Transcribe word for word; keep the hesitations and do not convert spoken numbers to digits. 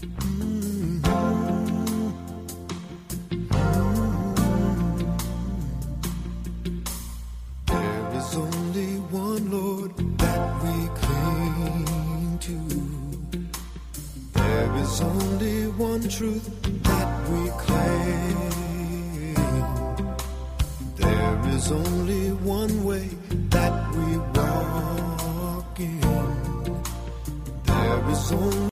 There is only one Lord that we cling to. There is only one truth that we claim. There is only one way that we walk in. There is only